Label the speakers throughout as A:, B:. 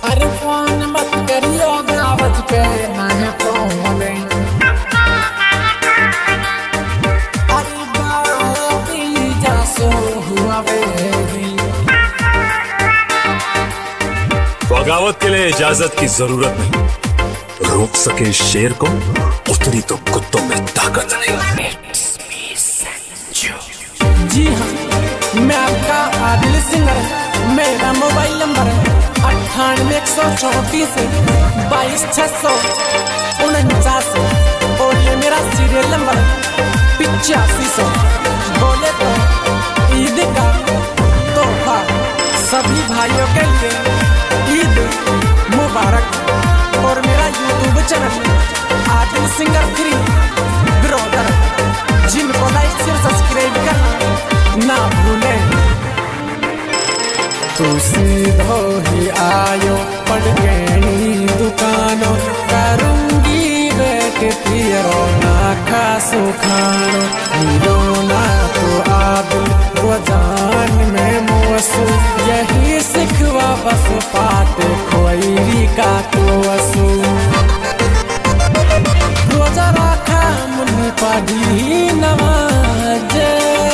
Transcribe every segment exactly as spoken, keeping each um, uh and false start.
A: अरे फोन मत करियो दावत पे ना है फोन। अरे बाती जासो हुआ बेबी।
B: बगावत के लिए इजाजत की जरूरत नहीं, रोक सके शेर को उतनी तो कुत्तों में ताकत नहीं।
A: जी हाँ, मैं आपका आदिल सिंगर। मेरा मोबाइल नंबर अट्ठानवे एक सौ चौंतीस बाईस छः सौ उनचास और ये मेरा सीरियल नंबर पिचासी सौ। बोले तो ईद का तोहफा सभी भाइयों के लिए ईद मुबारक। और मेरा YouTube channel Adil singer three brother, जिनको लाइक शेयर सब्सक्राइब करना ना भूलें। तू सीधो ही आयो पड़केनी दुकानो, करूंगी बैठ पियरो ना खासो खानो। हीरो ना तो आदिल रोजान में मोसू, यही सिखवा बस पाट खोईरी का तो असू। रोजा रखा मुन्नी पढ़ी नमाजे,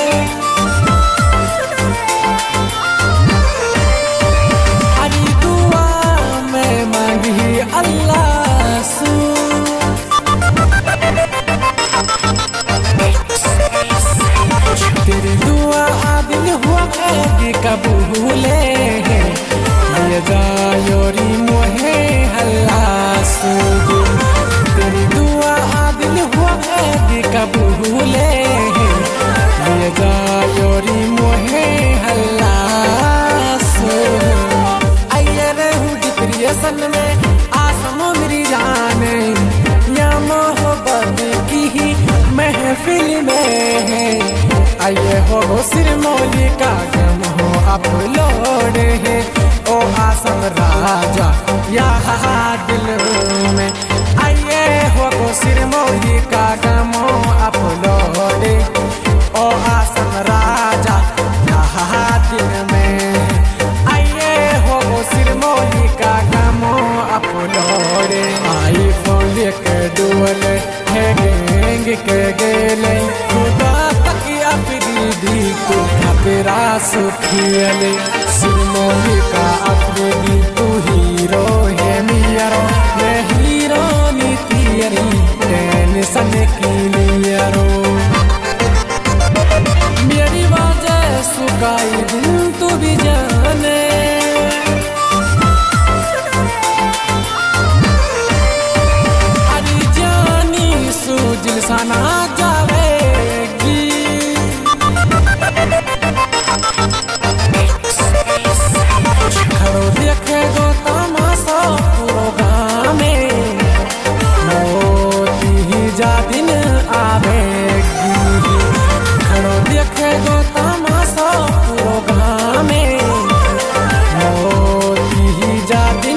A: अरे दुआ में मांगी अल्लाह सू। तेरी दुआ आदिल हुआ है कबूले, ये जायोरी मोहे अल्लाह सू। तेरी दुआ आदिल हुआ है कबूले, ये जायोरी मोहे अल्लाह सू। आइए रहूं डिप्रेशन में आसमों मेरी जाने, या मोहब्बत की ही महफिल में है। आइए हो सिरमौली का गम हो अपलोड है, ओ आसम राजा यहाँ दिल में। आइए हो सिरमौली का गम हो अपलोड, ओ आसम राजा यहाँ दिल में। आइए हो सिरमौली का गम हो अपलोड। आई फोन लेके डुअल है गेंग के गेले, खुदा तकिया फिरी तू खतरा सुखियले। सिरमौली का अफरीदी तू हीरो है मियारो, मैं हीरो नी तेरी टेंशन की लियारो। मेरी वजह सुखाई दिल तू भी जाने, अरे जानी सूजिल सना जावेगी। खड़ो देखे गो तमाशा पूरो गाँव में, मोती ही जा दिन आवेगी। खड़ो देखे गो तमाशा पूरो गाँव में, मोती ही जा दिन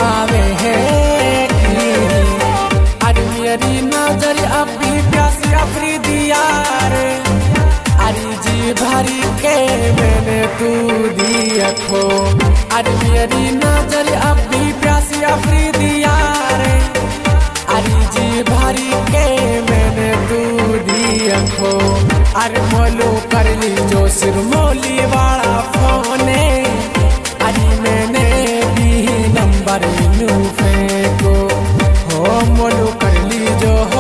A: आवेगी। अरे मेरी नजर अभी प्यासी अफरीदी यार, अरे जी भरी के मैंने तू दिया खो। अरे मेरी नजर अभी प्यासी अफरीदी यार, अरे जी भरी के मैंने तू दिया खो। अरे मोलो कर ली जो सिरमौली वाला फोन, अरे मैंने भी नंबर नू फेंको हो। मोलो कर ली जो हो,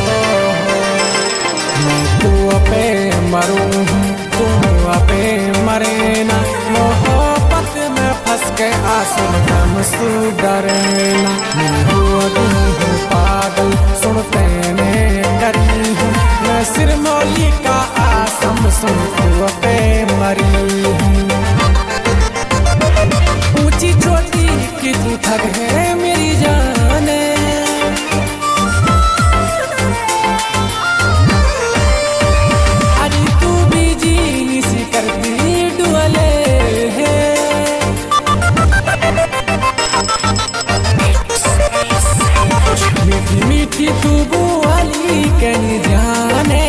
A: मैं तू पे मरूं तुम पे मरे ना। मोहब्बत में फंस के आसन गम सू डरेना। मैं हुआ हूँ पागल सुनते ने करी हूँ, मैं सिरमौली का आसम सुन तू पे मरी हूँ। ऊंची चोटी की तू थक है मेरी जाने, अरे तू भी जी सी करती डुअले है। मीठी मीठी तू बुआली कहीं जाने,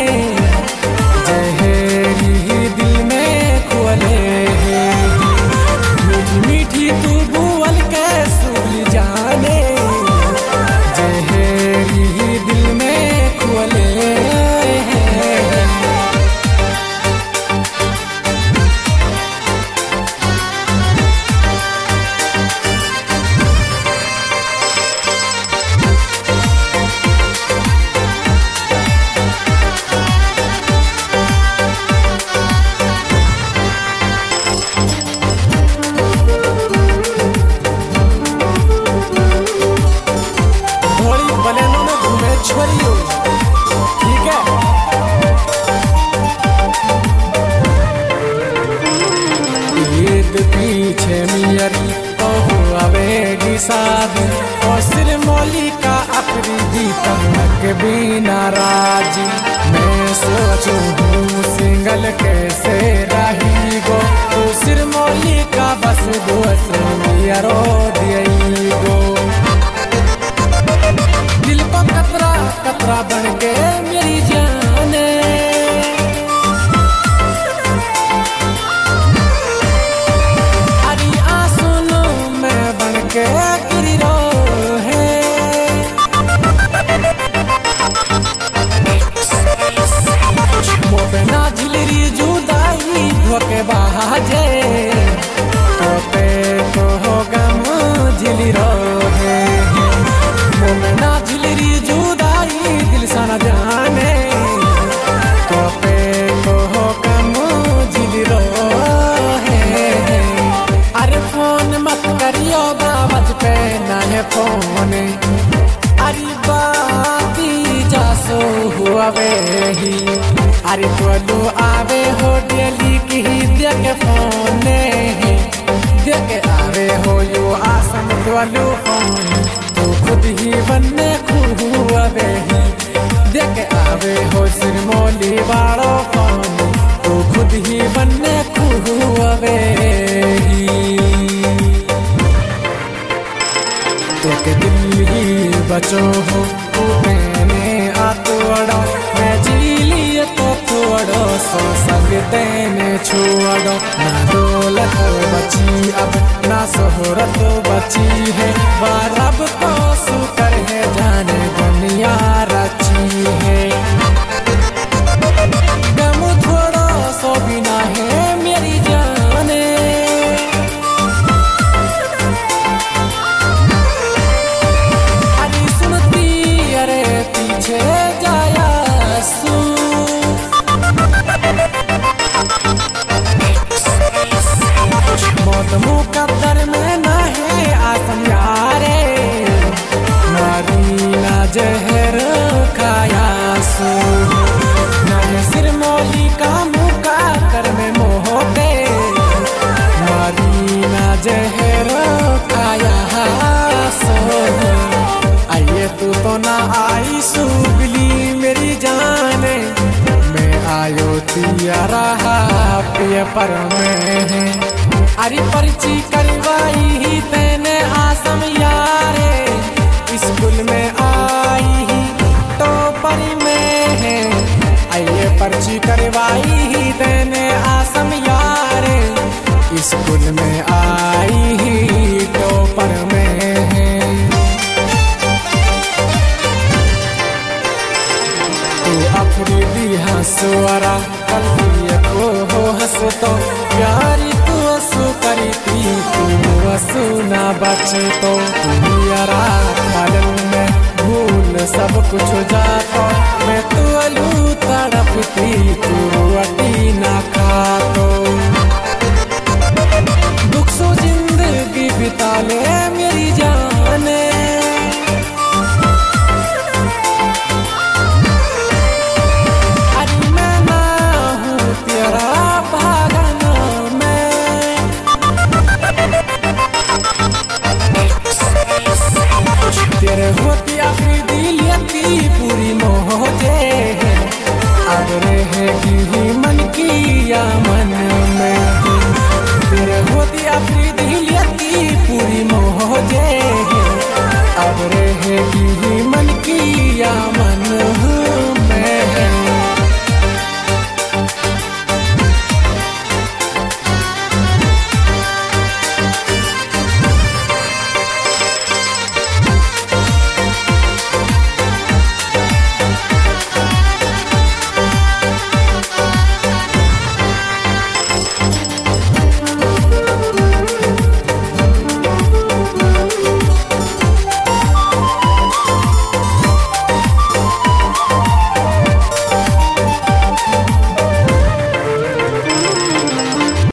A: जहरी दिल में खुले। मीठी मीठी तू बुअल के शादी और सिर मौली का अफरीदी तक भी नाराजी। मैं सोचूं हूँ सिंगल कैसे रही गो, तो सिर मौली का बस दोस्त यारो दियई गो। दिल को कतरा कतरा बन के मेरी जाने, अरे आंसू में बन के गिरी रो है। मोबे ना झिलरी जुदाई धोके बाजे, तो पे तो हो गम झिली रो है। मोबे ना झिलरी जुदाई दिल सा न जाने, तो पे तो हो गम झिली रो है। अरे फोन मत करियो बाबज पे ना है फोन, अरे बाती जासो हुआ वे ही। अरे तोलू आवे हो डेली की देख फोन, देख आवे हो यो आसम तोलू फोन, तो खुद ही बनने खुआवे ही। देख आवे हो सिर मौली वालो फोन, तो खुद ही बनने खुआवे ही। तो के दिल ही बचो हो मैंने आ तोड़ो, मैं जी लिए तो तोड़ो सो संग तेने छोड़ो। ना दौलत बची अब ना शोहरत बची है, वह रब को शुक्र है जाने दुनिया रची है। गम थोड़ा सो बिना है मेरी जाने, अरे सुनती अरे पीछे जाया सू। मौत मुकद्दर में ना है आसम यारे, मारी ना जहर खाया सू। ना है सिर मौली का मुका कर में मोहते, मारी ना जहर खाया सो। आइए तू तो ना आई सुगली मेरी जाने, मैं आयो तिया रहा पेपर में। अरे पर्ची करवाई ही तेने आसम यारे, स्कूल में आई ही तो परी में है। आइए पर्ची करवाई ही तेने आसम यारे, स्कूल में आई ही तो पर में है। तू अफरीदी हंसवारा कल को हो हंस तो प्यारी तू हंसू करी थी, तू हंसू ना बचे तो। तू यारा खालन में भूल सब कुछ जाता, मैं तू अलू तड़पती तू रोटी ना खा तो। दुख सो जिंदगी बिता ले